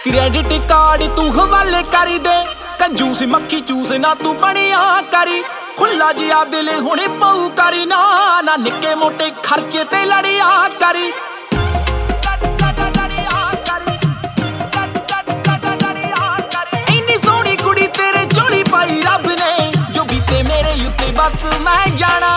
Credit card तू हवाले कर दे, कंजूस मक्खी चूस ना तू बनिया करी। खुला जिया दिल हुणे पऊ करी ना, ना निक्के मोटे खर्चे ते लड़िया करी। इन्नी सोहनी कुड़ी तेरे झोली पाई रब ने, जो बीते मेरे उत्ते बस मैं जाना।